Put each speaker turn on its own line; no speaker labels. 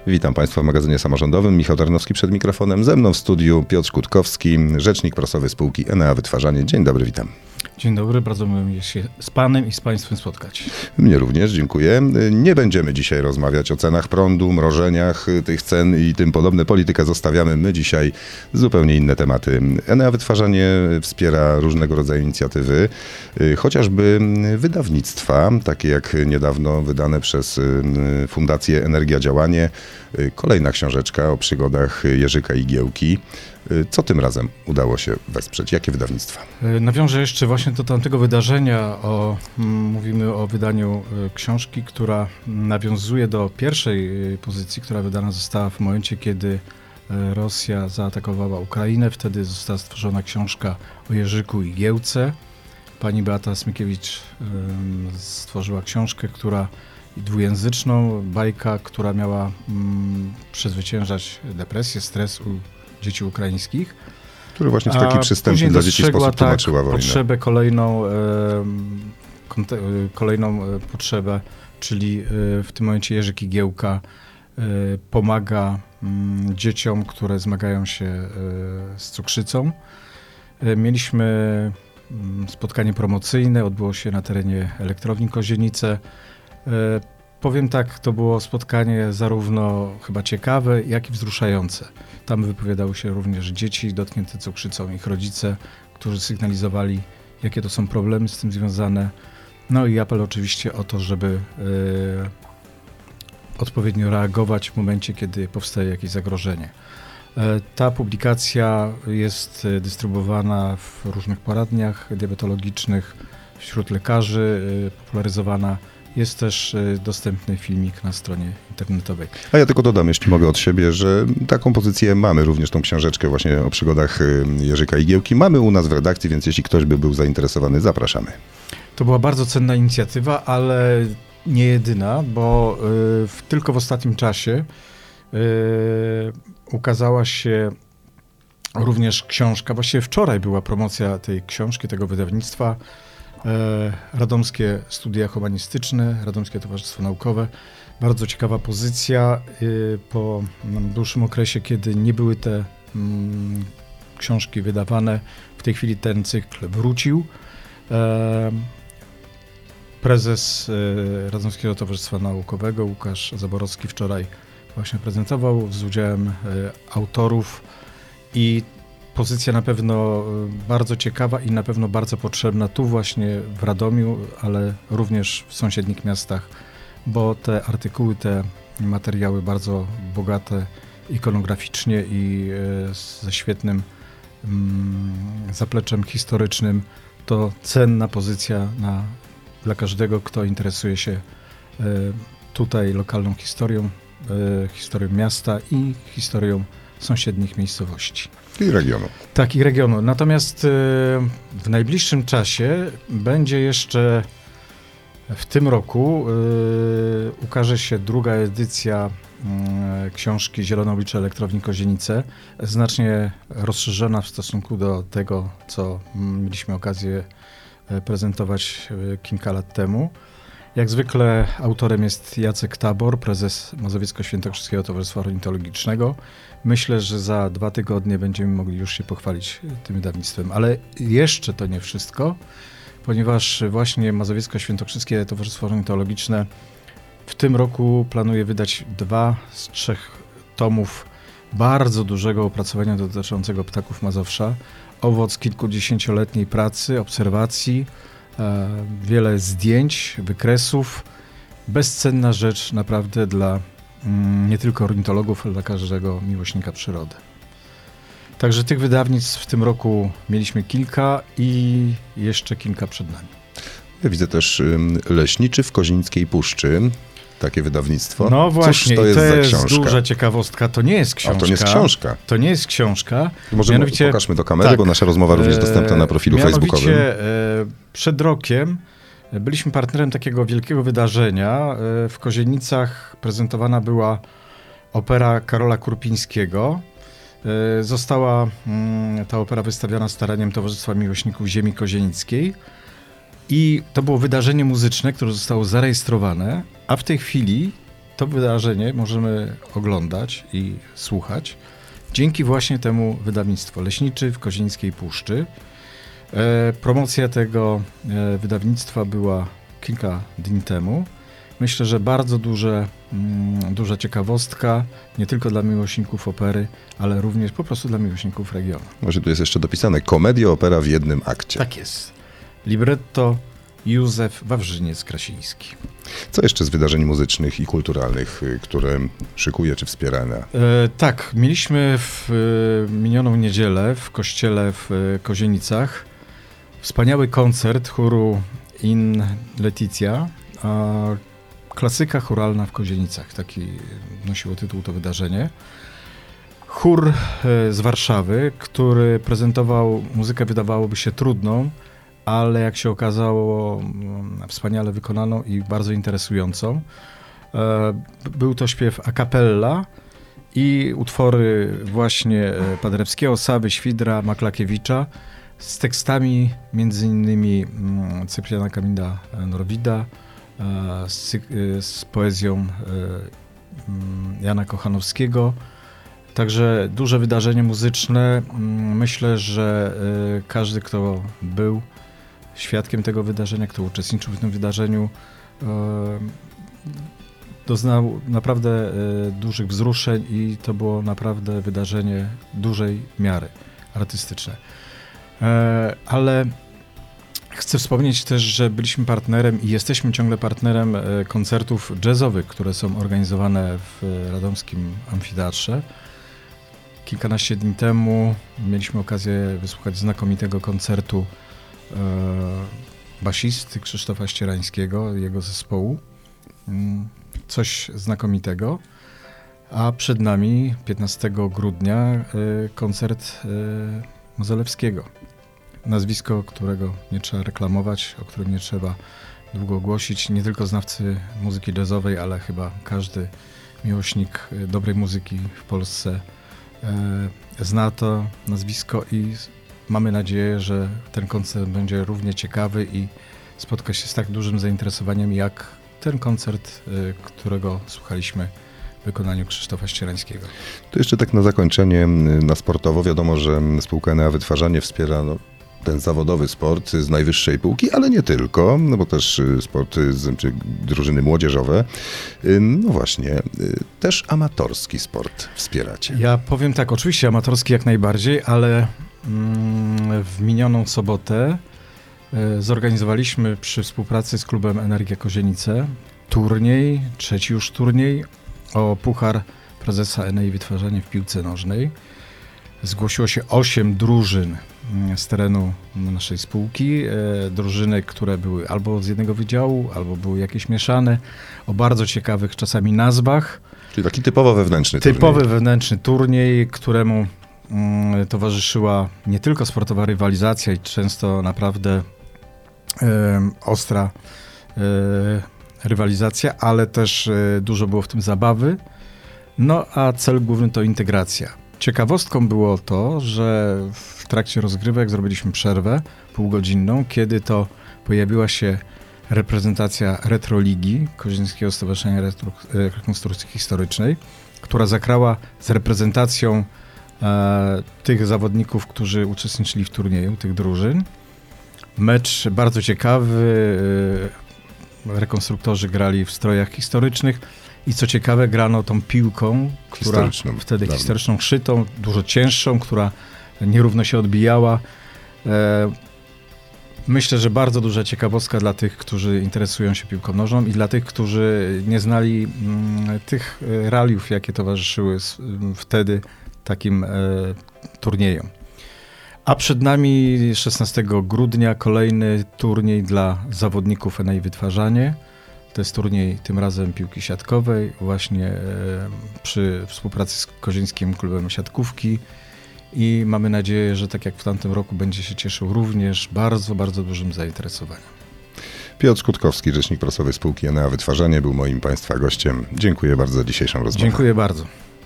Witam Państwa w magazynie samorządowym. Michał Tarnowski przed mikrofonem. Ze mną w studiu Piotr Kutkowski, rzecznik prasowy spółki Enea Wytwarzanie. Dzień dobry, witam.
Dzień dobry, bardzo miło mi się z Panem i z Państwem spotkać.
Mnie również, dziękuję. Nie będziemy dzisiaj rozmawiać o cenach prądu, mrożeniach tych cen i tym podobne. Politykę zostawiamy. My dzisiaj zupełnie inne tematy. Enea Wytwarzanie wspiera różnego rodzaju inicjatywy, chociażby wydawnictwa, takie jak niedawno wydane przez Fundację Energia Działanie. Kolejna książeczka o przygodach Jerzyka Igiełki. Co tym razem udało się wesprzeć? Jakie wydawnictwa?
Nawiążę jeszcze właśnie do tamtego wydarzenia. Mówimy o wydaniu książki, która nawiązuje do pierwszej pozycji, która wydana została w momencie, kiedy Rosja zaatakowała Ukrainę. Wtedy została stworzona książka o Jerzyku Igiełce. Pani Beata Smykiewicz stworzyła książkę, dwujęzyczną, bajka, która miała przezwyciężać depresję, stres u dzieci ukraińskich.
Który właśnie w taki przystępny dla dzieci sposób tłumaczyła wojnę.
Potrzebę kolejną potrzebę, czyli w tym momencie Jerzyk Igiełka pomaga dzieciom, które zmagają się z cukrzycą. Mieliśmy spotkanie promocyjne, odbyło się na terenie Elektrowni Kozienice. Powiem tak, to było spotkanie zarówno chyba ciekawe, jak i wzruszające. Tam wypowiadały się również dzieci dotknięte cukrzycą, ich rodzice, którzy sygnalizowali, jakie to są problemy z tym związane. No i apel oczywiście o to, żeby odpowiednio reagować w momencie, kiedy powstaje jakieś zagrożenie. Ta publikacja jest dystrybuowana w różnych poradniach diabetologicznych, wśród lekarzy, popularyzowana. Jest też dostępny filmik na stronie internetowej.
A ja tylko dodam, jeśli mogę od siebie, że taką pozycję mamy, również tą książeczkę właśnie o przygodach Jerzyka Igiełki. Mamy u nas w redakcji, więc jeśli ktoś by był zainteresowany, zapraszamy.
To była bardzo cenna inicjatywa, ale nie jedyna, bo tylko w ostatnim czasie ukazała się również książka. Właściwie wczoraj była promocja tej książki, tego wydawnictwa. Radomskie Studia Humanistyczne, Radomskie Towarzystwo Naukowe. Bardzo ciekawa pozycja. Po dłuższym okresie, kiedy nie były te książki wydawane, w tej chwili ten cykl wrócił. Prezes Radomskiego Towarzystwa Naukowego Łukasz Zaborowski wczoraj właśnie prezentował z udziałem autorów i pozycja na pewno bardzo ciekawa i na pewno bardzo potrzebna tu właśnie w Radomiu, ale również w sąsiednich miastach, bo te artykuły, te materiały bardzo bogate ikonograficznie i ze świetnym zapleczem historycznym, to cenna pozycja dla każdego, kto interesuje się tutaj lokalną historią, historią miasta i historią sąsiednich miejscowości.
I regionu.
Tak, i regionu. Natomiast w najbliższym czasie będzie jeszcze w tym roku ukaże się druga edycja książki Zielone oblicze Elektrowni Kozienice, znacznie rozszerzona w stosunku do tego, co mieliśmy okazję prezentować kilka lat temu. Jak zwykle autorem jest Jacek Tabor, prezes Mazowiecko-Świętokrzyskiego Towarzystwa Ornitologicznego. Myślę, że za 2 tygodnie będziemy mogli już się pochwalić tym wydawnictwem. Ale jeszcze to nie wszystko, ponieważ właśnie Mazowiecko-Świętokrzyskie Towarzystwo Ornitologiczne w tym roku planuje wydać 2 z 3 tomów bardzo dużego opracowania dotyczącego ptaków Mazowsza. Owoc kilkudziesięcioletniej pracy, obserwacji, wiele zdjęć, wykresów. Bezcenna rzecz naprawdę dla nie tylko ornitologów, ale dla każdego miłośnika przyrody. Także tych wydawnictw w tym roku mieliśmy kilka i jeszcze kilka przed nami.
Ja widzę też Leśniczy w Kozińskiej Puszczy. Takie wydawnictwo.
No właśnie,
to jest
duża ciekawostka. To nie jest książka.
A to nie jest książka.
To nie jest książka.
Może pokażmy do kamery, tak, bo nasza rozmowa również dostępna na profilu facebookowym.
Przed rokiem byliśmy partnerem takiego wielkiego wydarzenia. W Kozienicach prezentowana była opera Karola Kurpińskiego. Została ta opera wystawiona staraniem Towarzystwa Miłośników Ziemi Kozienickiej. I to było wydarzenie muzyczne, które zostało zarejestrowane, a w tej chwili to wydarzenie możemy oglądać i słuchać dzięki właśnie temu wydawnictwu Leśniczy w Kozieniskiej Puszczy. Promocja tego wydawnictwa była kilka dni temu. Myślę, że bardzo duża ciekawostka, nie tylko dla miłośników opery, ale również po prostu dla miłośników regionu.
Może tu jest jeszcze dopisane komedia, opera w jednym akcie.
Tak jest. Libretto Józef Wawrzyniec-Krasiński.
Co jeszcze z wydarzeń muzycznych i kulturalnych, które szykuje czy wspiera Enea?
Tak, mieliśmy w minioną niedzielę w kościele w Kozienicach wspaniały koncert chóru In Letitia, klasyka chóralna w Kozienicach. Taki nosiło tytuł to wydarzenie. Chór z Warszawy, który prezentował muzykę, wydawałoby się trudną, ale jak się okazało wspaniale wykonaną i bardzo interesującą. Był to śpiew a cappella i utwory właśnie Paderewskiego, Sawy, Świdra, Maklakiewicza z tekstami między innymi Cypriana Kamila Norwida, z poezją Jana Kochanowskiego. Także duże wydarzenie muzyczne. Myślę, że każdy, kto był świadkiem tego wydarzenia, kto uczestniczył w tym wydarzeniu, doznał naprawdę dużych wzruszeń i to było naprawdę wydarzenie dużej miary artystyczne. Ale chcę wspomnieć też, że byliśmy partnerem i jesteśmy ciągle partnerem koncertów jazzowych, które są organizowane w radomskim amfiteatrze. Kilkanaście dni temu mieliśmy okazję wysłuchać znakomitego koncertu basisty Krzysztofa Ścierańskiego i jego zespołu. Coś znakomitego. A przed nami 15 grudnia koncert Mozelewskiego. Nazwisko, którego nie trzeba reklamować, o którym nie trzeba długo głosić. Nie tylko znawcy muzyki jazzowej, ale chyba każdy miłośnik dobrej muzyki w Polsce zna to nazwisko i mamy nadzieję, że ten koncert będzie równie ciekawy i spotka się z tak dużym zainteresowaniem jak ten koncert, którego słuchaliśmy w wykonaniu Krzysztofa Ścierańskiego.
To jeszcze tak na zakończenie, na sportowo. Wiadomo, że spółka Enea Wytwarzanie wspiera ten zawodowy sport z najwyższej półki, ale nie tylko, no bo też sporty czy drużyny młodzieżowe. No właśnie, też amatorski sport wspieracie.
Ja powiem tak, oczywiście amatorski jak najbardziej, ale w minioną sobotę zorganizowaliśmy przy współpracy z klubem Energia Kozienice turniej, trzeci już turniej o Puchar Prezesa Enei Wytwarzanie w piłce nożnej. Zgłosiło się 8 drużyn z terenu naszej spółki. Drużyny, które były albo z jednego wydziału, albo były jakieś mieszane, o bardzo ciekawych czasami nazwach.
Czyli taki typowo wewnętrzny turniej.
Typowy wewnętrzny turniej, któremu towarzyszyła nie tylko sportowa rywalizacja i często naprawdę ostra rywalizacja, ale też dużo było w tym zabawy. No a cel główny to integracja. Ciekawostką było to, że w trakcie rozgrywek zrobiliśmy przerwę półgodzinną, kiedy to pojawiła się reprezentacja Retroligi Kozieńskiego Stowarzyszenia Rekonstrukcji Historycznej, która zagrała z reprezentacją tych zawodników, którzy uczestniczyli w turnieju, tych drużyn. Mecz bardzo ciekawy, rekonstruktorzy grali w strojach historycznych i co ciekawe grano tą piłką, która wtedy historyczną, szytą, dużo cięższą, która nierówno się odbijała. Myślę, że bardzo duża ciekawostka dla tych, którzy interesują się piłką nożną i dla tych, którzy nie znali tych realiów, jakie towarzyszyły wtedy takim turniejom. A przed nami 16 grudnia kolejny turniej dla zawodników Enei Wytwarzanie. To jest turniej tym razem piłki siatkowej, właśnie przy współpracy z Kozieńskim Klubem Siatkówki i mamy nadzieję, że tak jak w tamtym roku będzie się cieszył również bardzo, bardzo dużym zainteresowaniem.
Piotr Skutkowski, rzecznik prasowy spółki Enea Wytwarzanie, był moim Państwa gościem. Dziękuję bardzo za dzisiejszą rozmowę.
Dziękuję bardzo.